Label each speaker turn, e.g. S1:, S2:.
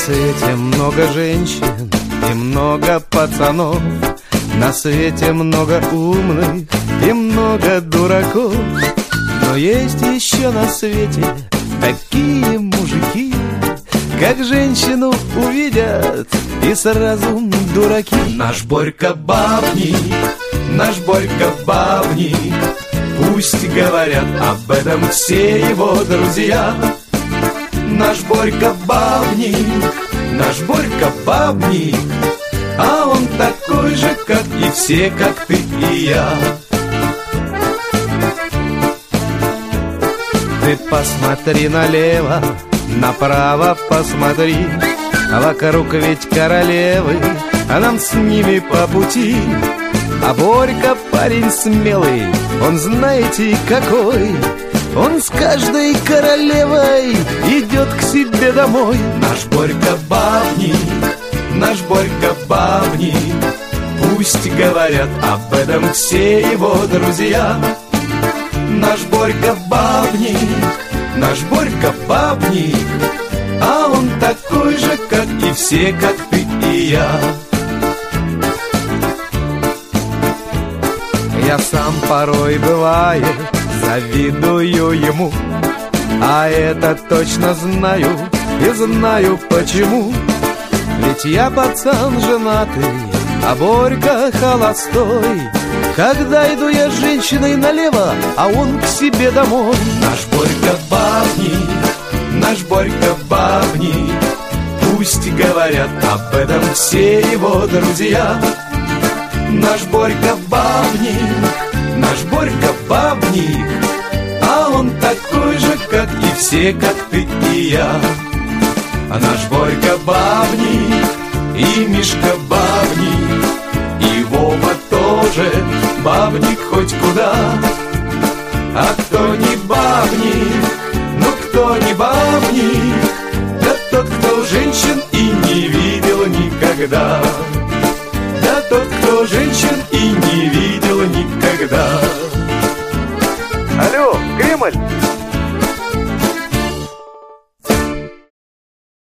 S1: свете много женщин и много пацанов, на свете много умных и много дураков. Но есть еще на свете такие мужики, как женщину увидят и сразу дураки. Наш Борька бабник, наш Борька бабник, пусть говорят об этом все его друзья. Наш Борька бабник, наш Борька бабник, а он такой же, как и все, как ты и я. Ты посмотри налево, направо посмотри, а вокруг ведь королевы, а нам с ними по пути. А Борька парень смелый, он знаете какой, он с каждой королевой идет к себе домой. Наш Борька бабник, наш Борька бабник, пусть говорят об этом все его друзья. Наш Борька бабник, наш Борька бабник, а он такой же, как и все, как ты и я. Я сам порой, бывает, завидую ему, а это точно знаю и знаю почему. Ведь я пацан женатый, а Борька холостой. Когда иду я с женщиной налево, а он к себе домой. Наш Борька бабник, наш Борька бабник, пусть говорят об этом все его друзья. Наш Борька бабник, наш Борька бабник, а он такой же, как и все, как ты и я. А наш Борька бабник, и Мишка бабник, и Вова тоже бабник хоть куда. А кто не бабник, ну кто не бабник, да тот, кто женщин и не видел никогда. Да тот, кто женщин и не видел никогда.